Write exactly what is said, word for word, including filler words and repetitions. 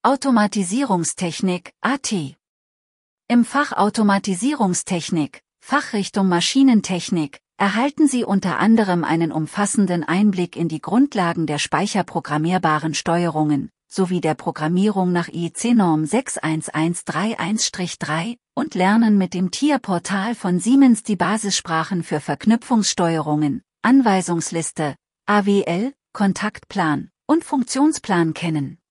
Automatisierungstechnik, A T. Im Fach Automatisierungstechnik, Fachrichtung Maschinentechnik, erhalten Sie unter anderem einen umfassenden Einblick in die Grundlagen der speicherprogrammierbaren Steuerungen, sowie der Programmierung nach I E C-Norm sechs eins eins drei eins drei und lernen mit dem T I A-Portal von Siemens die Basissprachen für Verknüpfungssteuerungen, Anweisungsliste, A W L, Kontaktplan und Funktionsplan kennen.